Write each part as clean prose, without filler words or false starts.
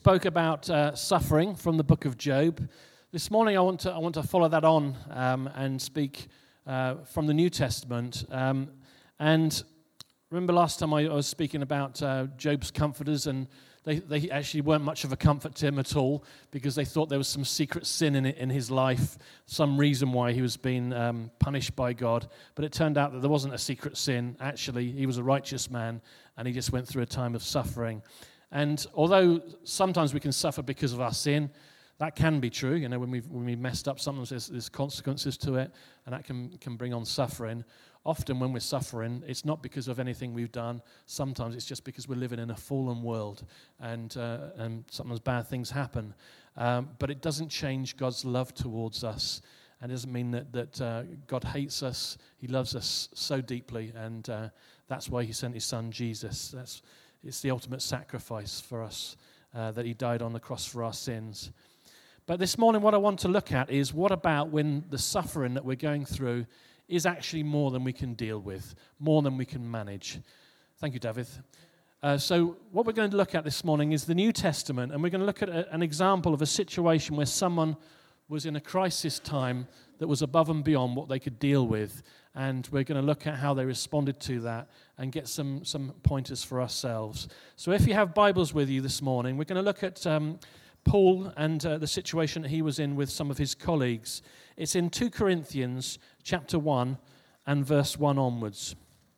spoke about suffering from the book of Job. This morning I want to follow that on and speak from the New Testament. And remember last time I was speaking about Job's comforters, and they actually weren't much of a comfort to him at all, because they thought there was some secret sin in his life, some reason why he was being punished by God. But it turned out that there wasn't a secret sin. Actually, he was a righteous man, and he just went through a time of suffering. And although sometimes we can suffer because of our sin, that can be true. You know, when we messed up, sometimes there's consequences to it, and that can bring on suffering. Often when we're suffering, it's not because of anything we've done. Sometimes it's just because we're living in a fallen world, and sometimes bad things happen. But it doesn't change God's love towards us, and it doesn't mean that God hates us. He loves us so deeply, and that's why he sent his son Jesus. It's the ultimate sacrifice for us, that he died on the cross for our sins. But this morning what I want to look at is, what about when the suffering that we're going through is actually more than we can deal with, more than we can manage. Thank you, David. So what we're going to look at this morning is the New Testament, and we're going to look at an example of a situation where someone was in a crisis time that was above and beyond what they could deal with, and we're going to look at how they responded to that and get some pointers for ourselves. So if you have Bibles with you this morning, we're going to look at Paul and the situation that he was in with some of his colleagues. It's in 2 Corinthians chapter 1 and verse 1 onwards.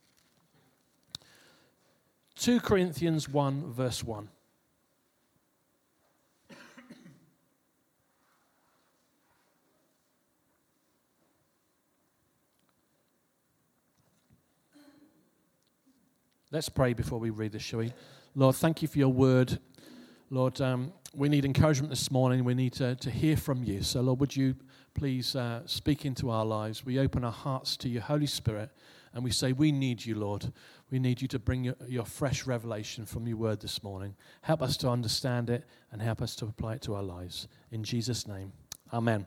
2 Corinthians 1 verse 1. Let's pray before we read this, shall we? Lord, thank you for your word. Lord, we need encouragement this morning. We need to hear from you. So, Lord, would you please speak into our lives? We open our hearts to your Holy Spirit, and we say, we need you, Lord. We need you to bring your fresh revelation from your word this morning. Help us to understand it and help us to apply it to our lives. In Jesus' name, amen.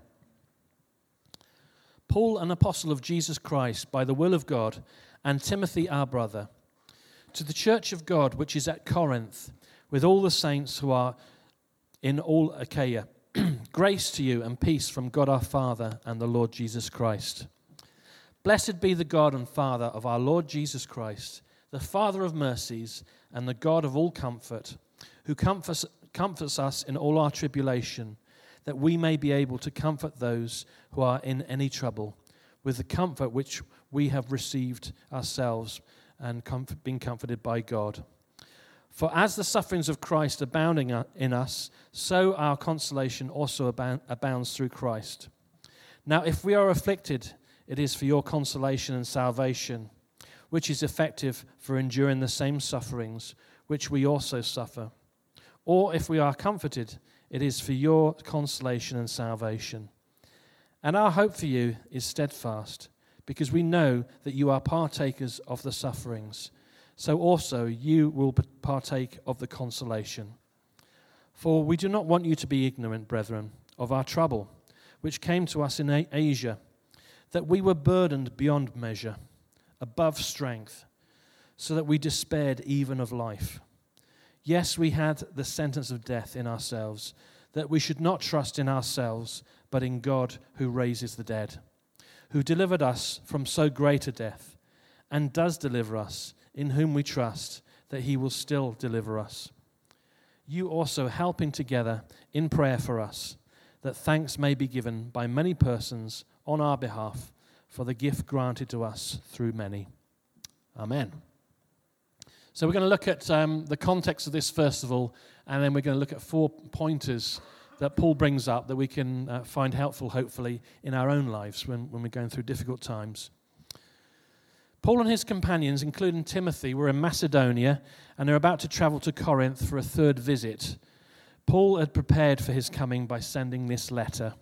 Paul, an apostle of Jesus Christ, by the will of God, and Timothy, our brother, to the church of God which is at Corinth, with all the saints who are in all Achaia, grace to you and peace from God our Father and the Lord Jesus Christ. Blessed be the God and Father of our Lord Jesus Christ, the Father of mercies and the God of all comfort, who comforts us in all our tribulation, that we may be able to comfort those who are in any trouble, with the comfort which we have received ourselves and been comforted by God. For as the sufferings of Christ abounding in us, so our consolation also abounds through Christ. Now if we are afflicted, it is for your consolation and salvation, which is effective for enduring the same sufferings which we also suffer. Or if we are comforted, it is for your consolation and salvation. And our hope for you is steadfast, because we know that you are partakers of the sufferings, so also you will partake of the consolation. For we do not want you to be ignorant, brethren, of our trouble, which came to us in Asia, that we were burdened beyond measure, above strength, so that we despaired even of life. Yes, we had the sentence of death in ourselves, that we should not trust in ourselves, but in God who raises the dead, who delivered us from so great a death, and does deliver us, in whom we trust that he will still deliver us. You also helping together in prayer for us, that thanks may be given by many persons on our behalf for the gift granted to us through many. Amen. So we're going to look at the context of this first of all, and then we're going to look at 4 pointers that Paul brings up that we can find helpful, hopefully, in our own lives when we're going through difficult times. Paul and his companions, including Timothy, were in Macedonia, and they're about to travel to Corinth for a 3rd visit. Paul had prepared for his coming by sending this letter.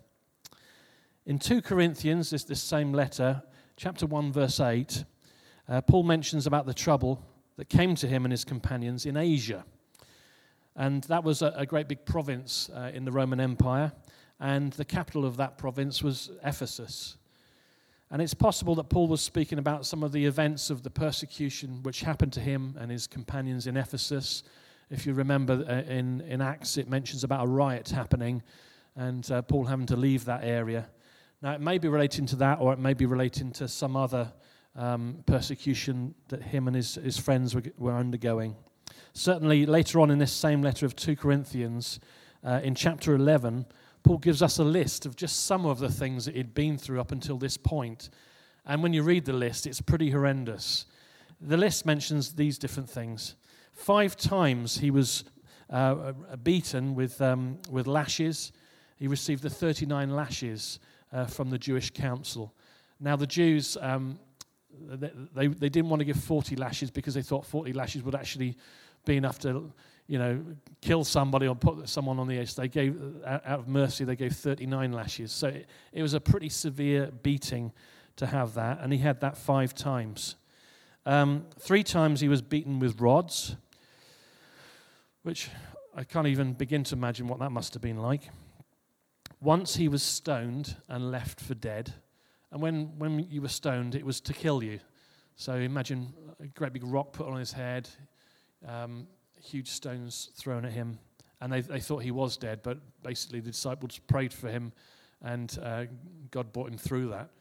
In 2 Corinthians, this same letter, chapter 1, verse 8, Paul mentions about the trouble that came to him and his companions in Asia. And that was a great big province in the Roman Empire, and the capital of that province was Ephesus. And it's possible that Paul was speaking about some of the events of the persecution which happened to him and his companions in Ephesus. If you remember in Acts, it mentions about a riot happening and Paul having to leave that area. Now, it may be relating to that, or it may be relating to some other persecution that him and his friends were undergoing. Certainly, later on in this same letter of 2 Corinthians, in chapter 11, Paul gives us a list of just some of the things that he'd been through up until this point. And when you read the list, it's pretty horrendous. The list mentions these different things. 5 times he was beaten with lashes. He received the 39 lashes from the Jewish council. Now, the Jews, they didn't want to give 40 lashes because they thought 40 lashes would actually be enough to, kill somebody or put someone on the edge. They gave, out of mercy, they gave 39 lashes. So it was a pretty severe beating to have that, and he had that 5 times. 3 times he was beaten with rods, which I can't even begin to imagine what that must have been like. Once he was stoned and left for dead. And when you were stoned, it was to kill you. So imagine a great big rock put on his head, huge stones thrown at him. And they thought he was dead, but basically the disciples prayed for him, and God brought him through that.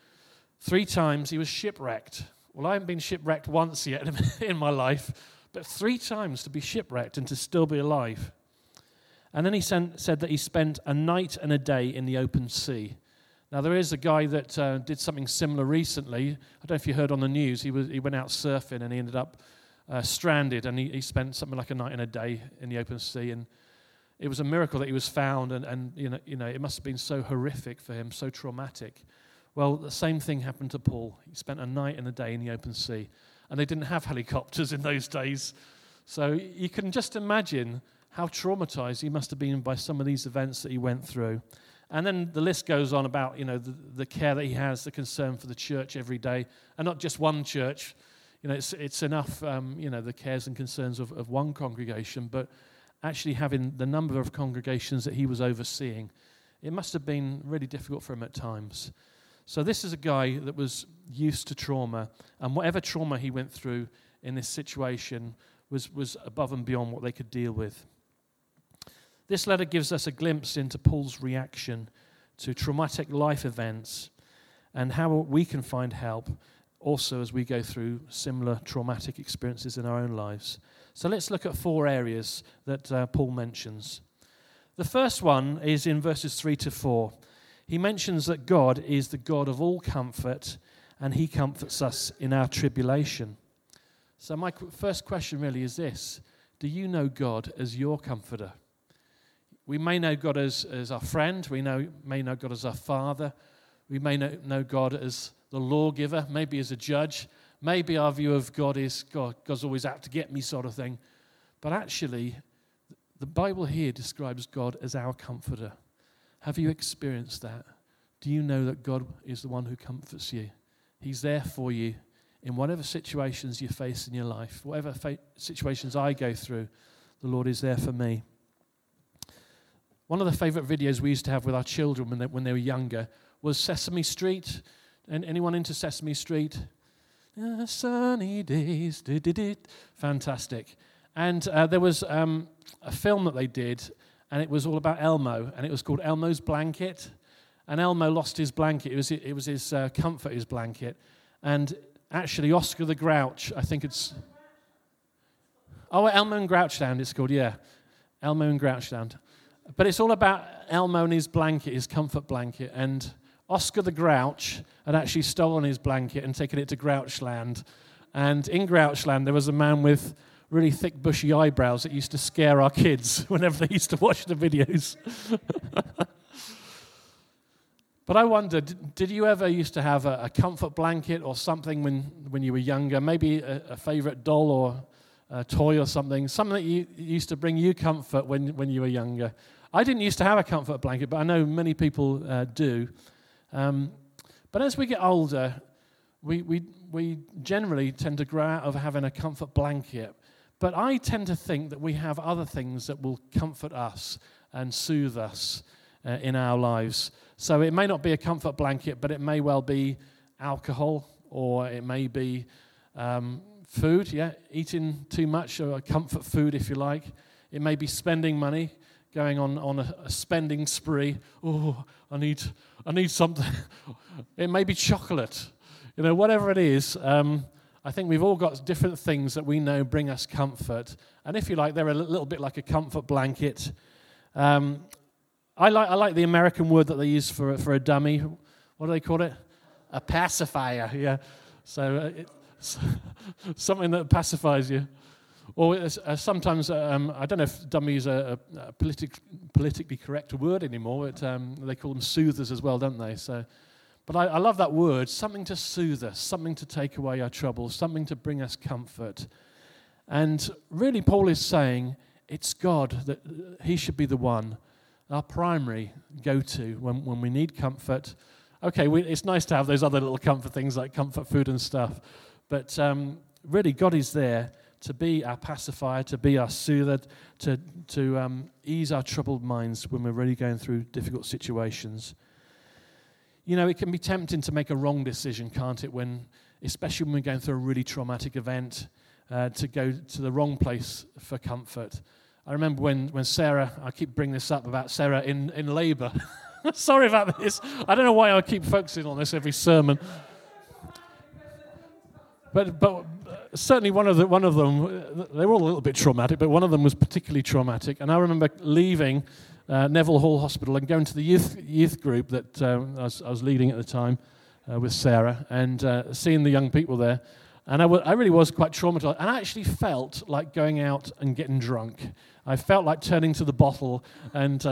3 times he was shipwrecked. Well, I haven't been shipwrecked once yet in my life, but 3 times to be shipwrecked and to still be alive. And then he said that he spent a night and a day in the open sea. Now, there is a guy that did something similar recently. I don't know if you heard on the news. He went out surfing and he ended up stranded, and he spent something like a night and a day in the open sea. And it was a miracle that he was found, and it must have been so horrific for him, so traumatic. Well, the same thing happened to Paul. He spent a night and a day in the open sea, and they didn't have helicopters in those days. So you can just imagine how traumatized he must have been by some of these events that he went through. And then the list goes on about, the care that he has, the concern for the church every day, and not just one church. It's enough, the cares and concerns of one congregation, but actually having the number of congregations that he was overseeing, it must have been really difficult for him at times. So this is a guy that was used to trauma, and whatever trauma he went through in this situation was above and beyond what they could deal with. This letter gives us a glimpse into Paul's reaction to traumatic life events and how we can find help also as we go through similar traumatic experiences in our own lives. So let's look at 4 areas that Paul mentions. The first one is in verses 3 to 4. He mentions that God is the God of all comfort, and he comforts us in our tribulation. So my first question really is this: do you know God as your comforter? We may know God as our friend. We may know God as our Father. We may know God as the lawgiver, maybe as a judge. Maybe our view of God is God's always out to get me sort of thing. But actually, the Bible here describes God as our comforter. Have you experienced that? Do you know that God is the one who comforts you? He's there for you in whatever situations you face in your life. Whatever situations I go through, the Lord is there for me. One of the favorite videos we used to have with our children when they were younger was Sesame Street. And anyone into Sesame Street? Sunny days. Fantastic. And there was a film that they did, and it was all about Elmo, and it was called Elmo's Blanket. And Elmo lost his blanket. It was his comfort, his blanket. And actually, Oscar the Grouch, I think it's... Oh, Elmo and Grouchland it's called, yeah. Elmo and Grouchland. But it's all about Elmo and his blanket, his comfort blanket. And Oscar the Grouch had actually stolen his blanket and taken it to Grouchland. And in Grouchland, there was a man with really thick, bushy eyebrows that used to scare our kids whenever they used to watch the videos. But I wonder, did you ever used to have a comfort blanket or something when you were younger? Maybe a favorite doll or a toy or something that used to bring you comfort when you were younger. I didn't used to have a comfort blanket, but I know many people do. But as we get older, we generally tend to grow out of having a comfort blanket. But I tend to think that we have other things that will comfort us and soothe us in our lives. So it may not be a comfort blanket, but it may well be alcohol, or it may be Food, yeah, eating too much, or comfort food if you like. It may be spending money, going on a spending spree. Oh, I need something. It may be chocolate. Whatever it is, I think we've all got different things that we know bring us comfort. And if you like, they're a little bit like a comfort blanket. I like the American word that they use for a dummy. What do they call it? A pacifier, yeah. So it's something that pacifies you. Or sometimes, I don't know if dummy is a politically correct word anymore, but they call them soothers as well, don't they? But I love that word, something to soothe us, something to take away our troubles, something to bring us comfort. And really Paul is saying it's God, that he should be the one, our primary go-to when we need comfort. Okay, it's nice to have those other little comfort things like comfort food and stuff, but really God is there to be our pacifier, to be our soother, to ease our troubled minds when we're really going through difficult situations. It can be tempting to make a wrong decision, can't it? Especially when we're going through a really traumatic event, to go to the wrong place for comfort. I remember when Sarah, I keep bringing this up about Sarah in labour. Sorry about this. I don't know why I keep focusing on this every sermon. But certainly one of them, they were all a little bit traumatic, but one of them was particularly traumatic. And I remember leaving Neville Hall Hospital and going to the youth group that I was leading at the time with Sarah, and seeing the young people there. And I really was quite traumatized. And I actually felt like going out and getting drunk. I felt like turning to the bottle and...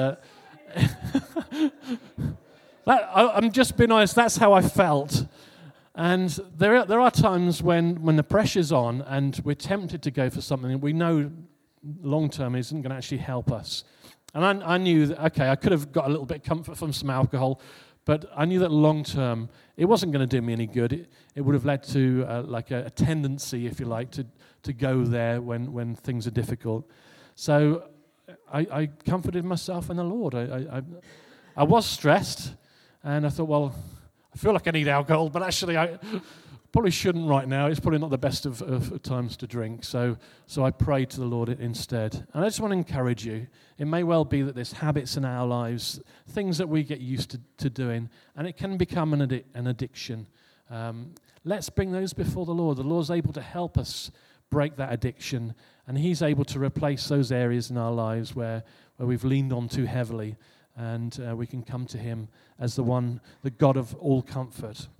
I'm just being honest, that's how I felt. And there are times when the pressure's on and we're tempted to go for something that we know long-term isn't going to actually help us. And I knew that, okay, I could have got a little bit of comfort from some alcohol, but I knew that long-term it wasn't going to do me any good. It would have led to like a tendency, if you like, to go there when things are difficult. So I comforted myself in the Lord. I was stressed, and I thought, well, I feel like I need alcohol, but actually I probably shouldn't right now. It's probably not the best of times to drink. So I prayed to the Lord instead. And I just want to encourage you. It may well be that there's habits in our lives, things that we get used to doing, and it can become an addiction. Let's bring those before the Lord. The Lord's able to help us break that addiction, and he's able to replace those areas in our lives where we've leaned on too heavily, and we can come to him as the God of all comfort.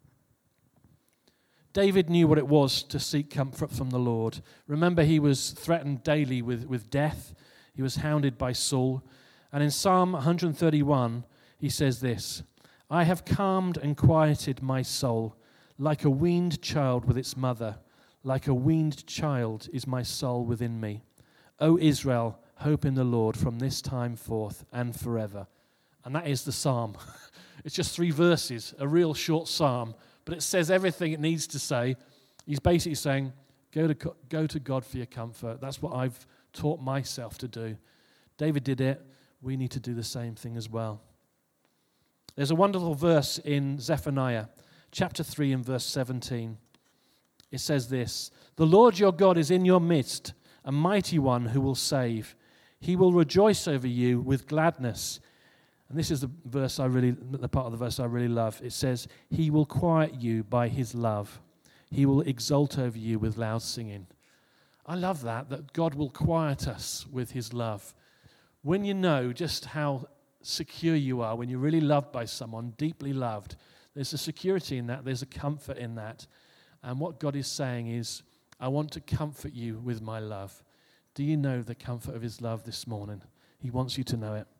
David knew what it was to seek comfort from the Lord. Remember, he was threatened daily with death. He was hounded by Saul. And in Psalm 131, he says this, "I have calmed and quieted my soul, like a weaned child with its mother. Like a weaned child is my soul within me. O Israel, hope in the Lord from this time forth and forever." And that is the psalm. It's just 3 verses, a real short psalm, but it says everything it needs to say. He's basically saying, go to God for your comfort. That's what I've taught myself to do. David did it. We need to do the same thing as well. There's a wonderful verse in Zephaniah, chapter 3 and verse 17. It says this, "The Lord your God is in your midst, a mighty one who will save. He will rejoice over you with gladness." And this is the part of the verse I really love. It says, "He will quiet you by his love. He will exult over you with loud singing." I love that God will quiet us with his love. When you know just how secure you are, when you're really loved by someone, deeply loved, there's a security in that, there's a comfort in that. And what God is saying is, I want to comfort you with my love. Do you know the comfort of his love this morning? He wants you to know it.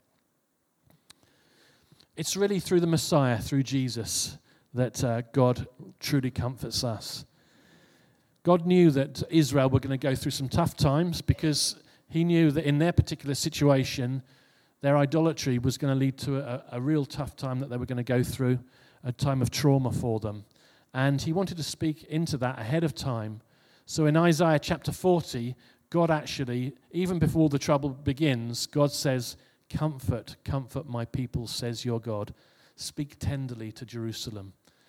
It's really through the Messiah, through Jesus, that God truly comforts us. God knew that Israel were going to go through some tough times because he knew that in their particular situation, their idolatry was going to lead to a real tough time that they were going to go through, a time of trauma for them. And he wanted to speak into that ahead of time. So in Isaiah chapter 40, God actually, even before the trouble begins, God says, comfort my people, says your God. Speak tenderly to Jerusalem.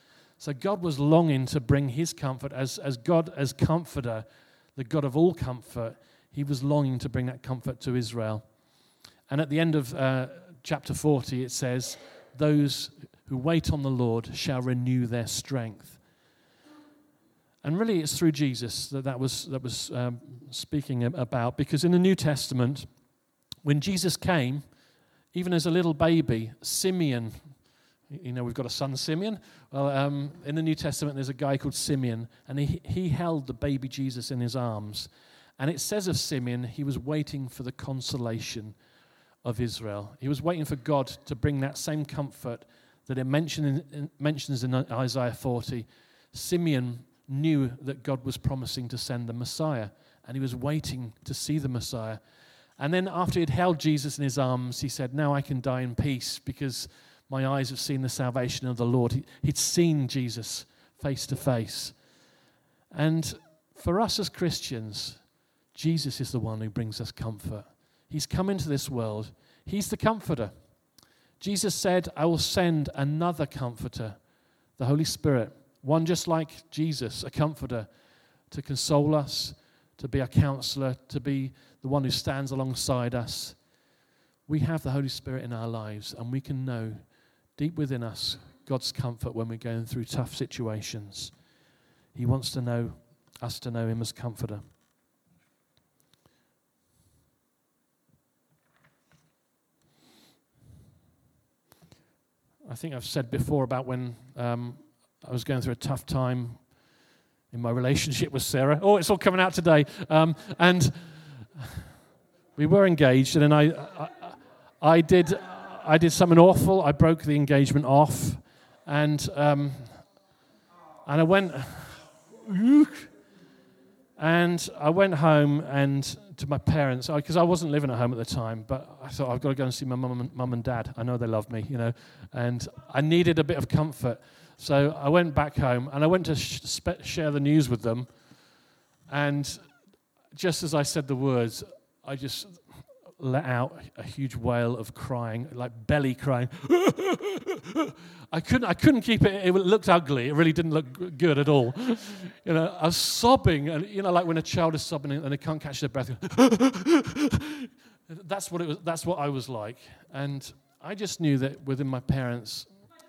So God was longing to bring his comfort as God, as comforter, the God of all comfort. He was longing to bring that comfort to Israel. And at the end of chapter 40, it says, those who wait on the Lord shall renew their strength. And really it's through Jesus that was speaking about, because in the New Testament, when Jesus came, even as a little baby, Simeon, we've got a son, Simeon. Well, in the New Testament, there's a guy called Simeon, and he held the baby Jesus in his arms. And it says of Simeon, he was waiting for the consolation of Israel. He was waiting for God to bring that same comfort that it mentions in Isaiah 40. Simeon knew that God was promising to send the Messiah, and he was waiting to see the Messiah. And then after he'd held Jesus in his arms, he said, now I can die in peace because my eyes have seen the salvation of the Lord. He'd seen Jesus face to face. And for us as Christians, Jesus is the one who brings us comfort. He's come into this world. He's the comforter. Jesus said, I will send another comforter, the Holy Spirit, one just like Jesus, a comforter, to console us, to be our counselor, to be the one who stands alongside us. We have the Holy Spirit in our lives, and we can know deep within us God's comfort when we're going through tough situations. He wants to know us to know him as comforter. I think I've said before about when I was going through a tough time in my relationship with Sarah. Oh, it's all coming out today. And we were engaged, and then I did something awful. I broke the engagement off, and I went home and to my parents, because I wasn't living at home at the time, but I thought I've got to go and see my mum and dad. I know they love me, and I needed a bit of comfort. So I went back home, and I went to share the news with them, and just as I said the words, I just let out a huge wail of crying, like belly crying. I couldn't keep it. It looked ugly. It really didn't look good at all. I was sobbing, and like when a child is sobbing and they can't catch their breath. That's what it was. That's what I was like, and I just knew that within my parents.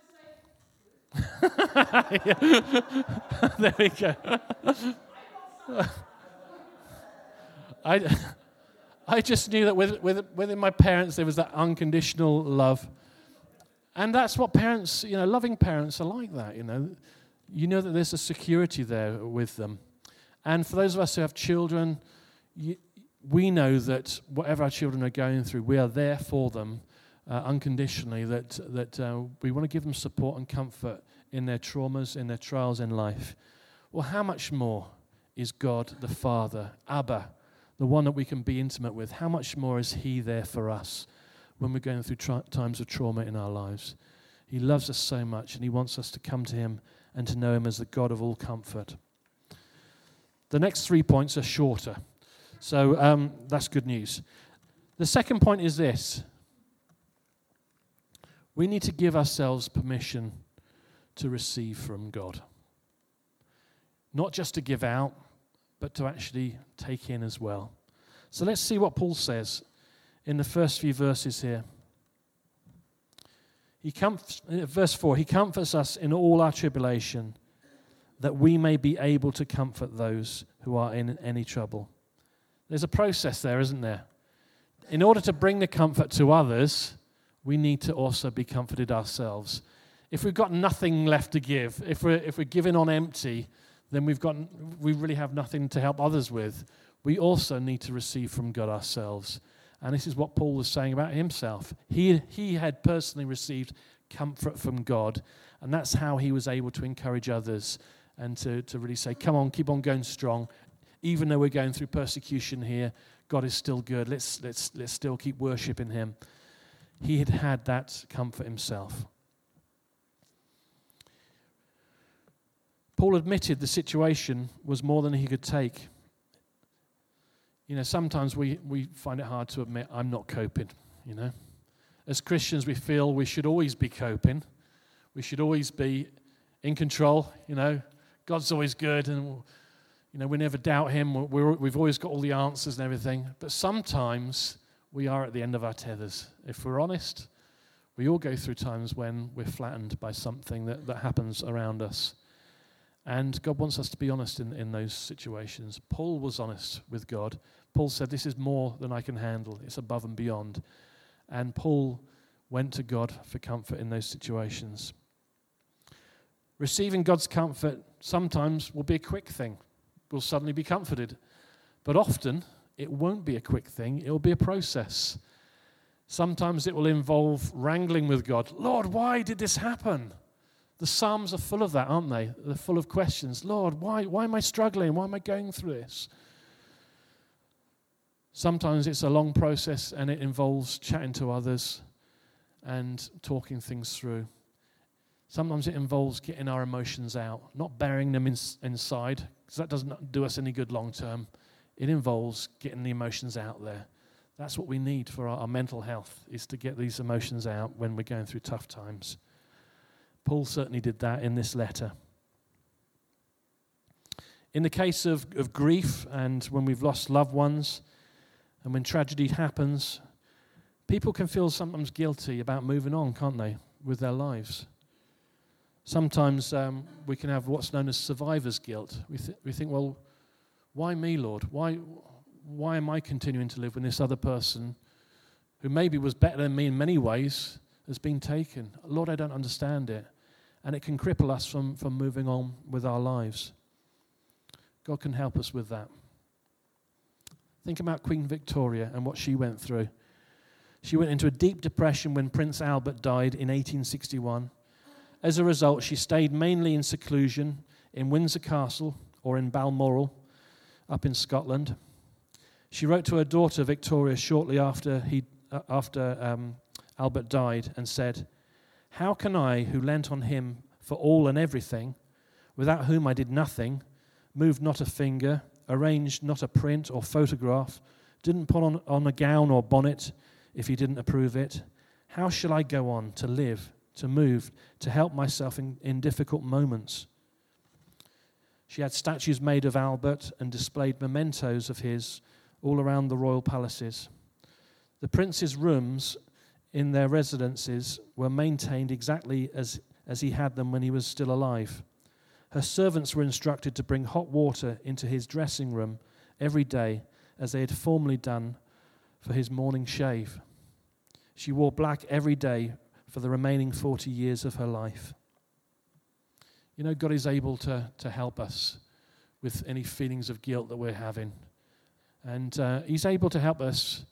There we go. I just knew that within my parents there was that unconditional love. And that's what parents, loving parents are like that, You know that there's a security there with them. And for those of us who have children, we know that whatever our children are going through, we are there for them unconditionally, that we want to give them support and comfort in their traumas, in their trials in life. Well, how much more is God the Father, Abba, the one that we can be intimate with? How much more is he there for us when we're going through times of trauma in our lives? He loves us so much, and he wants us to come to him and to know him as the God of all comfort. The next 3 points are shorter, so that's good news. The second point is this. We need to give ourselves permission to receive from God. Not just to give out, but to actually take in as well. So let's see what Paul says in the first few verses here. Verse 4, he comforts us in all our tribulation, that we may be able to comfort those who are in any trouble. There's a process there, isn't there? In order to bring the comfort to others, we need to also be comforted ourselves. If we've got nothing left to give, if we're giving on empty, then we really have nothing to help others with. We also need to receive from God ourselves. And this is what Paul was saying about himself. He had personally received comfort from God, and that's how he was able to encourage others and to really say, come on, keep on going strong. Even though we're going through persecution here, God is still good. Let's still keep worshiping him. He had that comfort himself. Paul admitted the situation was more than he could take. Sometimes we find it hard to admit, I'm not coping, As Christians, we feel we should always be coping. We should always be in control, God's always good, and we never doubt him. We've always got all the answers and everything. But sometimes we are at the end of our tethers. If we're honest, we all go through times when we're flattened by something that happens around us. And God wants us to be honest in those situations. Paul was honest with God. Paul said, this is more than I can handle. It's above and beyond. And Paul went to God for comfort in those situations. Receiving God's comfort sometimes will be a quick thing. We'll suddenly be comforted. But often, it won't be a quick thing. It will be a process. Sometimes it will involve wrangling with God. Lord, why did this happen? The Psalms are full of that, aren't they? They're full of questions. Lord, why am I struggling? Why am I going through this? Sometimes it's a long process and it involves chatting to others and talking things through. Sometimes it involves getting our emotions out, not burying them inside, because that doesn't do us any good long term. It involves getting the emotions out there. That's what we need for our mental health, is to get these emotions out when we're going through tough times. Paul certainly did that in this letter. In the case of grief and when we've lost loved ones and when tragedy happens, people can feel sometimes guilty about moving on, can't they, with their lives. Sometimes we can have what's known as survivor's guilt. We think, well, why me, Lord? Why am I continuing to live when this other person, who maybe was better than me in many ways, has been taken? Lord, I don't understand it. And it can cripple us from moving on with our lives. God can help us with that. Think about Queen Victoria and what she went through. She went into a deep depression when Prince Albert died in 1861. As a result, she stayed mainly in seclusion in Windsor Castle or in Balmoral up in Scotland. She wrote to her daughter Victoria shortly after Albert died and said, "How can I, who leant on him for all and everything, without whom I did nothing, moved not a finger, arranged not a print or photograph, didn't put on a gown or bonnet if he didn't approve it, how shall I go on to live, to move, to help myself in difficult moments?" She had statues made of Albert and displayed mementos of his all around the royal palaces. The prince's rooms in their residences were maintained exactly as he had them when he was still alive. Her servants were instructed to bring hot water into his dressing room every day, as they had formerly done for his morning shave. She wore black every day for the remaining 40 years of her life. God is able to help us with any feelings of guilt that we're having. And he's able to help us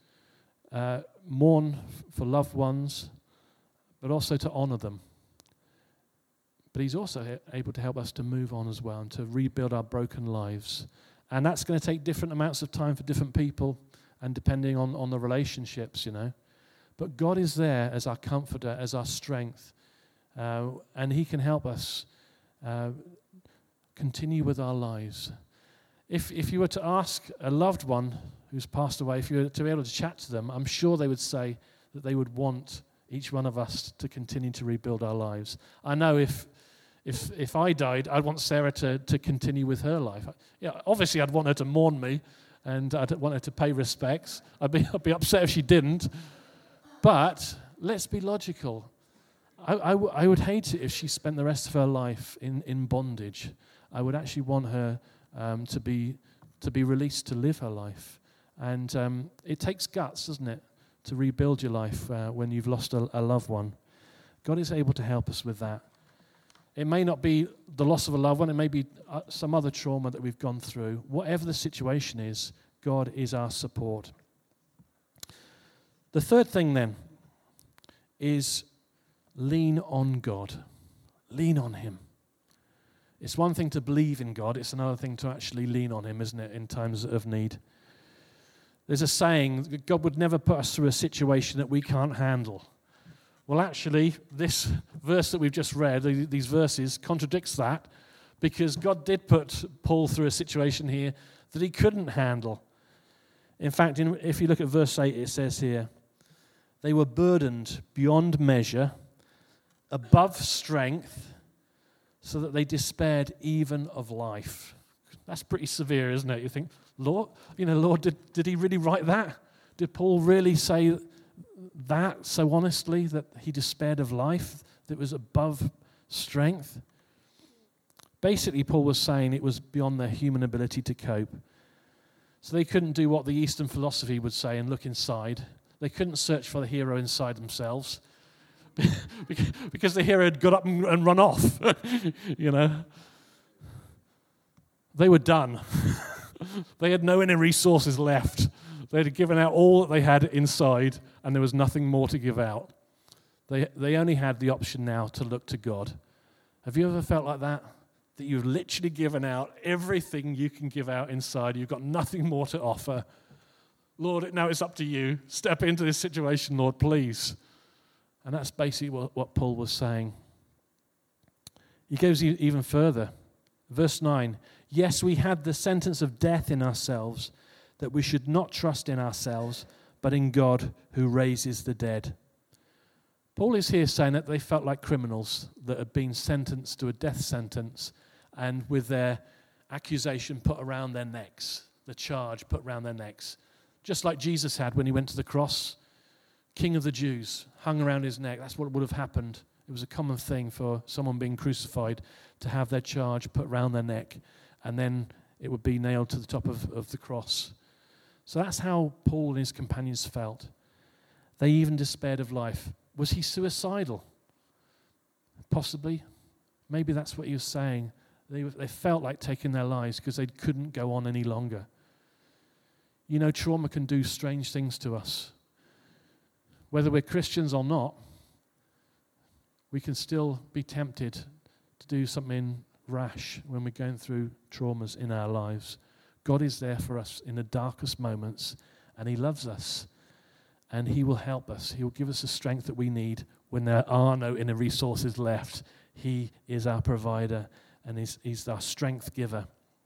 mourn for loved ones, but also to honor them. But he's also able to help us to move on as well and to rebuild our broken lives. And that's going to take different amounts of time for different people and depending on the relationships, But God is there as our comforter, as our strength. And he can help us continue with our lives. If you were to ask a loved one who's passed away, if you were to be able to chat to them, I'm sure they would say that they would want each one of us to continue to rebuild our lives. I know if I died, I'd want Sarah to continue with her life. Yeah, obviously I'd want her to mourn me, and I'd want her to pay respects. I'd be upset if she didn't. But let's be logical. I would hate it if she spent the rest of her life in bondage. I would actually want her to be released to live her life. And it takes guts, doesn't it, to rebuild your life when you've lost a loved one. God is able to help us with that. It may not be the loss of a loved one. It may be some other trauma that we've gone through. Whatever the situation is, God is our support. The third thing then is lean on God. Lean on him. It's one thing to believe in God. It's another thing to actually lean on him, isn't it, in times of need. There's a saying that God would never put us through a situation that we can't handle. Well, actually, this verse that we've just read, these verses, contradicts that, because God did put Paul through a situation here that he couldn't handle. In fact, if you look at verse 8, it says here, they were burdened beyond measure, above strength, so that they despaired even of life. That's pretty severe, isn't it? You think, Lord, did he really write that? Did Paul really say that so honestly, that he despaired of life, that was above strength? Basically, Paul was saying it was beyond their human ability to cope. So they couldn't do what the Eastern philosophy would say and look inside. They couldn't search for the hero inside themselves because the hero had got up and run off. They were done. They had no inner resources left. They had given out all that they had inside, and there was nothing more to give out. They only had the option now to look to God. Have you ever felt like that? That you've literally given out everything you can give out inside. You've got nothing more to offer. Lord, now it's up to you. Step into this situation, Lord, please. And that's basically what Paul was saying. He goes even further. Verse 9, yes, we had the sentence of death in ourselves, that we should not trust in ourselves, but in God who raises the dead. Paul is here saying that they felt like criminals that had been sentenced to a death sentence and with their accusation put around their necks, the charge put around their necks. Just like Jesus had when he went to the cross, King of the Jews, hung around his neck. That's what would have happened. It was a common thing for someone being crucified to have their charge put around their neck, and then it would be nailed to the top of the cross. So that's how Paul and his companions felt. They even despaired of life. Was he suicidal? Possibly. Maybe that's what he was saying. They felt like taking their lives because they couldn't go on any longer. You know, trauma can do strange things to us. Whether we're Christians or not, we can still be tempted to do something rash when we're going through traumas in our lives. God is there for us in the darkest moments, and he loves us, and he will help us. He will give us the strength that we need when there are no inner resources left. He is our provider, and he's our strength giver.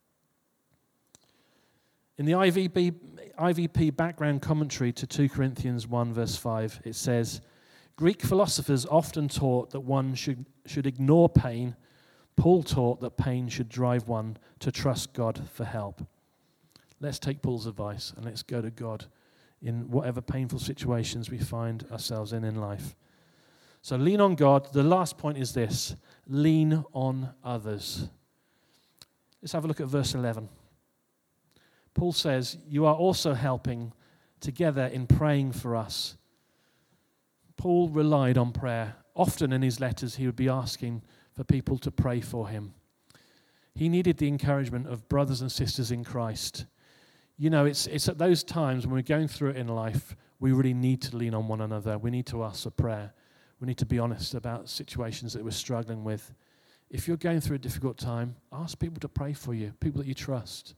In the IVP background commentary to 2 Corinthians 1 verse 5, it says, Greek philosophers often taught that one should ignore pain. Paul taught that pain should drive one to trust God for help. Let's take Paul's advice and let's go to God in whatever painful situations we find ourselves in life. So lean on God. The last point is this: lean on others. Let's have a look at verse 11. Paul says, you are also helping together in praying for us. Paul relied on prayer. Often in his letters, he would be asking for people to pray for him. He needed the encouragement of brothers and sisters in Christ. You know, it's at those times when we're going through it in life, we really need to lean on one another. We need to ask for prayer. We need to be honest about situations that we're struggling with. If you're going through a difficult time, ask people to pray for you, people that you trust.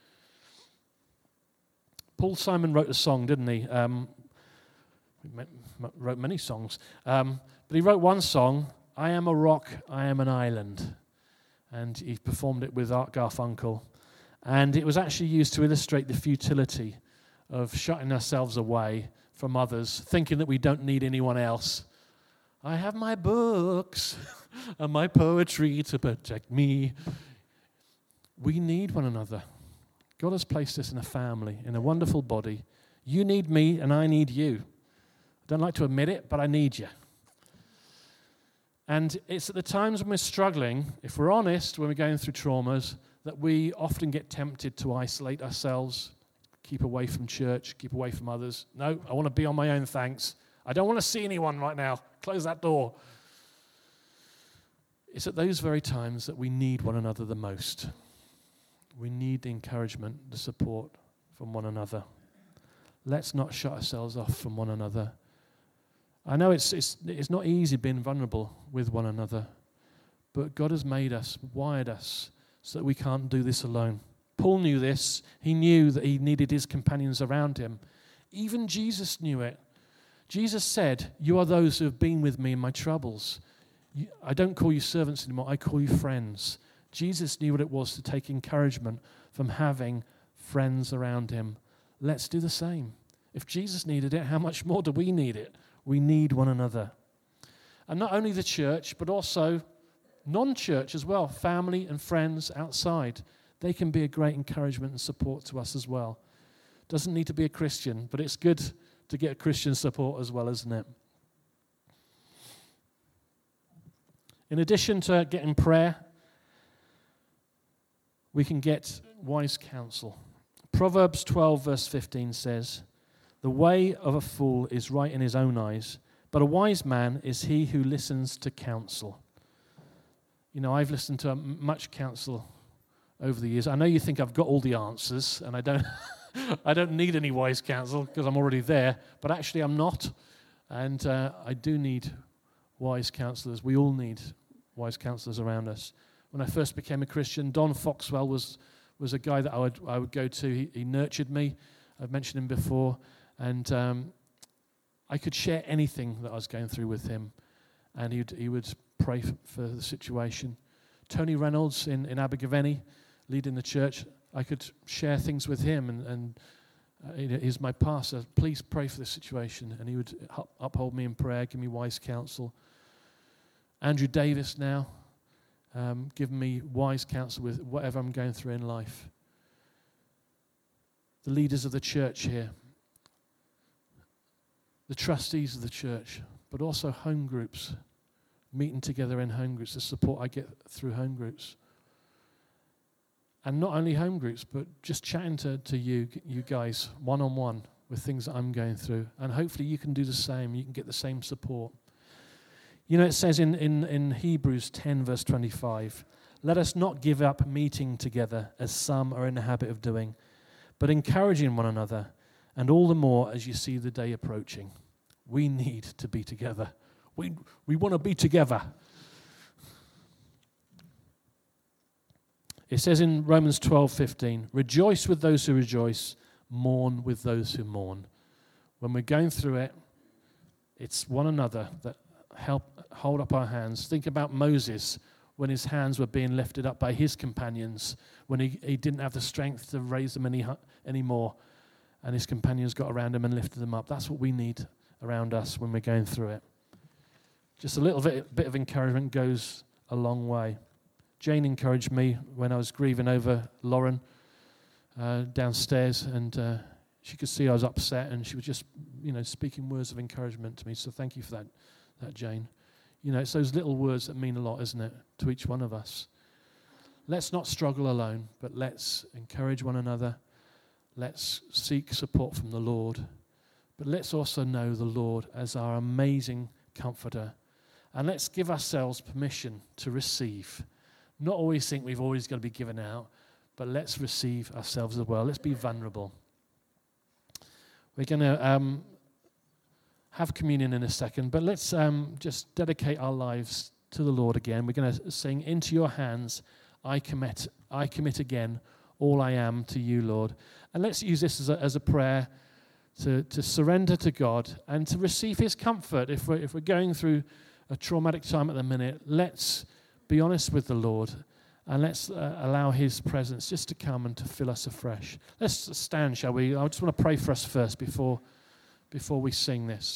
Paul Simon wrote a song, didn't he? Wrote many songs. But he wrote one song, I Am a Rock, I Am an Island. And he performed it with Art Garfunkel. And it was actually used to illustrate the futility of shutting ourselves away from others, thinking that we don't need anyone else. I have my books and my poetry to protect me. We need one another. God has placed us in a family, in a wonderful body. You need me and I need you. I don't like to admit it, but I need you. And it's at the times when we're struggling, if we're honest, when we're going through traumas, that we often get tempted to isolate ourselves, keep away from church, keep away from others. No, I want to be on my own, thanks. I don't want to see anyone right now. Close that door. It's at those very times that we need one another the most. We need the encouragement, the support from one another. Let's not shut ourselves off from one another. I know it's not easy being vulnerable with one another, but God has made us, wired us, so that we can't do this alone. Paul knew this. He knew that he needed his companions around him. Even Jesus knew it. Jesus said, you are those who have been with me in my troubles. I don't call you servants anymore, I call you friends. Jesus knew what it was to take encouragement from having friends around him. Let's do the same. If Jesus needed it, how much more do we need it? We need one another. And not only the church, but also non-church as well, family and friends outside. They can be a great encouragement and support to us as well. Doesn't need to be a Christian, but it's good to get Christian support as well, isn't it? In addition to getting prayer, we can get wise counsel. Proverbs 12 verse 15 says, "The way of a fool is right in his own eyes, but a wise man is he who listens to counsel." You know, I've listened to much counsel over the years. I know you think I've got all the answers, and I don't I don't need any wise counsel because I'm already there, but actually I'm not. And I do need wise counselors. We all need wise counselors around us. When I first became a Christian, Don Foxwell was a guy that I would go to. He nurtured me. I've mentioned him before. And I could share anything that I was going through with him. And he would pray for the situation. Tony Reynolds in Abergavenny, leading the church, I could share things with him. And he's my pastor. Please pray for the situation. And he would uphold me in prayer, give me wise counsel. Andrew Davis now, giving me wise counsel with whatever I'm going through in life. The leaders of the church here, the trustees of the church, but also home groups, meeting together in home groups, the support I get through home groups. And not only home groups, but just chatting to you guys one-on-one with things that I'm going through. And hopefully you can do the same. You can get the same support. You know, it says in Hebrews 10, verse 25, "Let us not give up meeting together as some are in the habit of doing, but encouraging one another, and all the more as you see the day approaching." We need to be together. We want to be together. It says in Romans 12:15, "Rejoice with those who rejoice, mourn with those who mourn." When we're going through it, it's one another that help hold up our hands. Think about Moses when his hands were being lifted up by his companions, when he didn't have the strength to raise them anymore, and his companions got around him and lifted them up. That's what we need around us when we're going through it. Just a little bit of encouragement goes a long way. Jane encouraged me when I was grieving over Lauren downstairs, and she could see I was upset, and she was just, speaking words of encouragement to me. So thank you for that, Jane. It's those little words that mean a lot, isn't it, to each one of us. Let's not struggle alone, but let's encourage one another. Let's seek support from the Lord. But let's also know the Lord as our amazing comforter. And let's give ourselves permission to receive. Not always think we've always got to be given out, but let's receive ourselves as well. Let's be vulnerable. We're going to have communion in a second, but let's just dedicate our lives to the Lord again. We're going to sing, "Into your hands I commit again all I am to you, Lord." And let's use this as a prayer to surrender to God and to receive his comfort. If we're going through a traumatic time at the minute, let's be honest with the Lord and let's allow his presence just to come and to fill us afresh. Let's stand, shall we? I just want to pray for us first before we sing this.